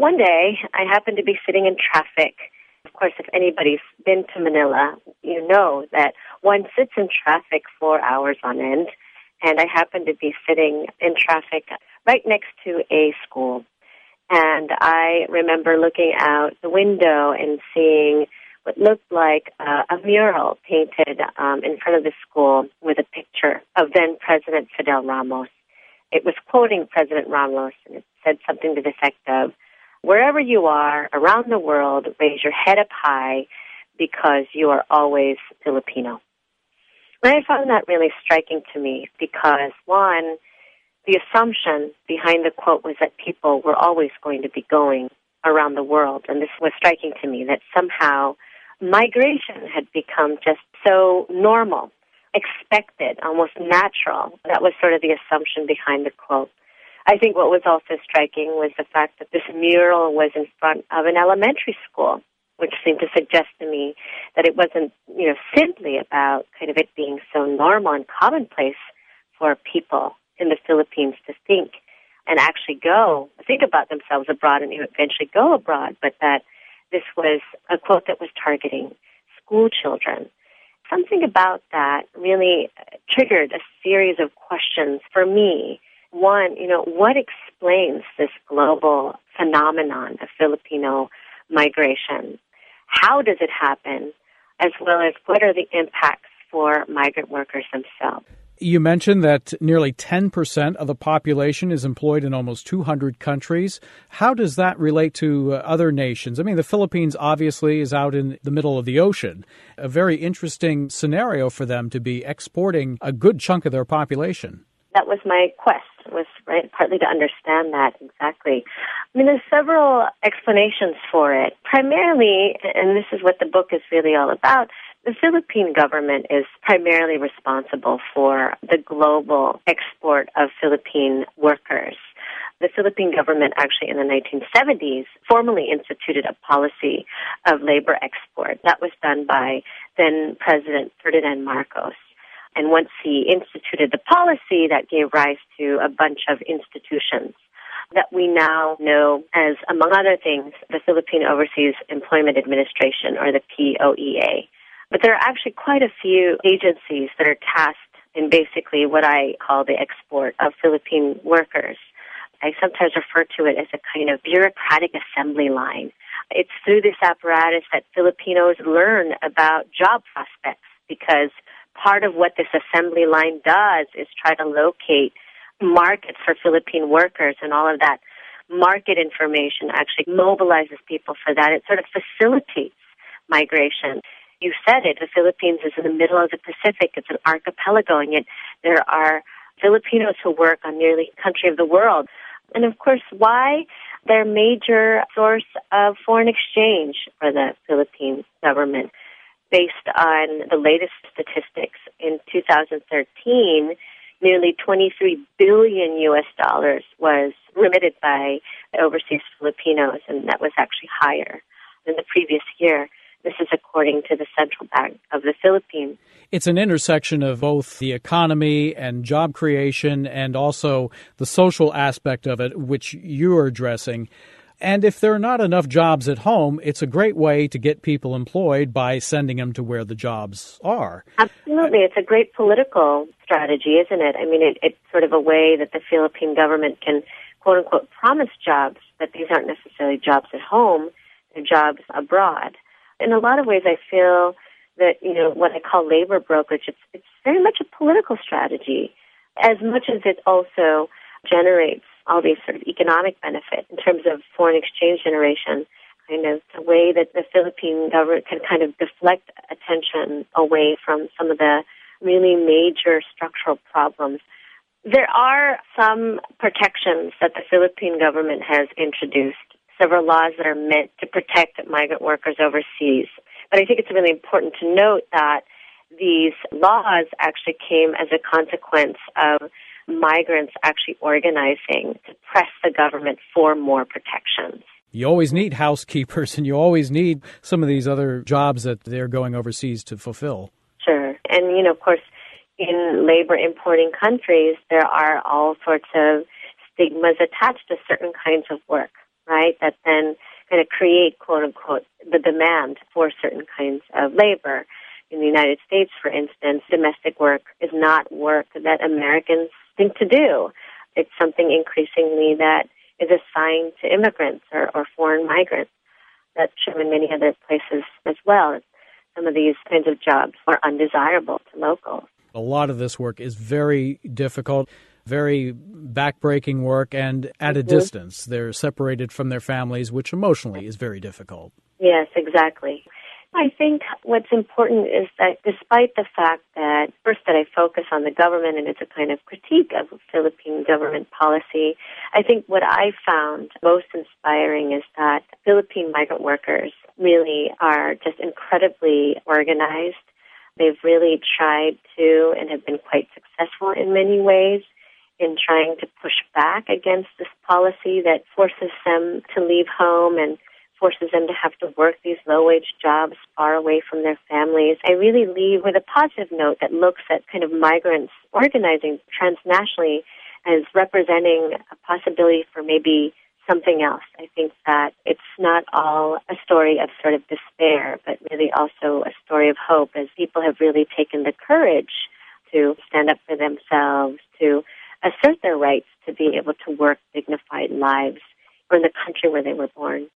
One day, I happened to be sitting in traffic. Of course, if anybody's been to Manila, you know that one sits in traffic for hours on end. And I happened to be sitting in traffic right next to a school. And I remember looking out the window and seeing what looked like a mural painted in front of the school with a picture of then President Fidel Ramos. It was quoting President Ramos, and it said something to the effect of, "Wherever you are around the world, raise your head up high because you are always Filipino." And I found that really striking to me because, one, the assumption behind the quote was that people were always going to be going around the world. And this was striking to me, that somehow migration had become just so normal, expected, almost natural. That was sort of the assumption behind the quote. I think what was also striking was the fact that this mural was in front of an elementary school, which seemed to suggest to me that it wasn't, simply about kind of it being so normal and commonplace for people in the Philippines to think and actually think about themselves abroad and eventually go abroad, but that this was a quote that was targeting school children. Something about that really triggered a series of questions for me. One, what explains this global phenomenon of Filipino migration? How does it happen? As well as what are the impacts for migrant workers themselves? You mentioned that nearly 10% of the population is employed in almost 200 countries. How does that relate to other nations? I mean, the Philippines obviously is out in the middle of the ocean. A very interesting scenario for them to be exporting a good chunk of their population. That was my quest, partly to understand that exactly. I mean, there's several explanations for it. Primarily, and this is what the book is really all about, the Philippine government is primarily responsible for the global export of Philippine workers. The Philippine government actually in the 1970s formally instituted a policy of labor export. That was done by then President Ferdinand Marcos. And once he instituted the policy, that gave rise to a bunch of institutions that we now know as, among other things, the Philippine Overseas Employment Administration, or the POEA. But there are actually quite a few agencies that are tasked in basically what I call the export of Philippine workers. I sometimes refer to it as a kind of bureaucratic assembly line. It's through this apparatus that Filipinos learn about job prospects, because part of what this assembly line does is try to locate markets for Philippine workers, and all of that market information actually mobilizes people for that. It sort of facilitates migration. You said it, the Philippines is in the middle of the Pacific. It's an archipelago, and yet there are Filipinos who work on nearly a country of the world. And of course, why? They're a major source of foreign exchange for the Philippine government. Based on the latest statistics, in 2013, nearly $23 billion was remitted by overseas Filipinos, and that was actually higher than the previous year. This is according to the Central Bank of the Philippines. It's an intersection of both the economy and job creation and also the social aspect of it, which you're addressing. And if there are not enough jobs at home, it's a great way to get people employed by sending them to where the jobs are. Absolutely. It's a great political strategy, isn't it? I mean, it's sort of a way that the Philippine government can, quote unquote, promise jobs, but these aren't necessarily jobs at home, they're jobs abroad. In a lot of ways, I feel that, what I call labor brokerage, it's very much a political strategy, as much as it also generates all these sort of economic benefits in terms of foreign exchange generation, kind of the way that the Philippine government can kind of deflect attention away from some of the really major structural problems. There are some protections that the Philippine government has introduced, several laws that are meant to protect migrant workers overseas. But I think it's really important to note that these laws actually came as a consequence of migrants actually organizing to press the government for more protections. You always need housekeepers, and you always need some of these other jobs that they're going overseas to fulfill. Sure. And, of course, in labor importing countries, there are all sorts of stigmas attached to certain kinds of work. right, that then kind of create, quote unquote, the demand for certain kinds of labor. In the United States, for instance, domestic work is not work that Americans think to do. It's something increasingly that is assigned to immigrants or foreign migrants. That's true in many other places as well. Some of these kinds of jobs are undesirable to locals. A lot of this work is very difficult, very backbreaking work, and at a distance. They're separated from their families, which emotionally is very difficult. Yes, exactly. I think what's important is that despite the fact that, first, that I focus on the government and it's a kind of critique of Philippine government policy, I think what I found most inspiring is that Philippine migrant workers really are just incredibly organized. They've really tried to and have been quite successful in many ways in trying to push back against this policy that forces them to leave home and forces them to have to work these low-wage jobs far away from their families. I really leave with a positive note that looks at kind of migrants organizing transnationally as representing a possibility for maybe something else. I think that it's not all a story of sort of despair, but really also a story of hope as people have really taken the courage to stand up for themselves, to assert their rights to be able to work dignified lives in the country where they were born.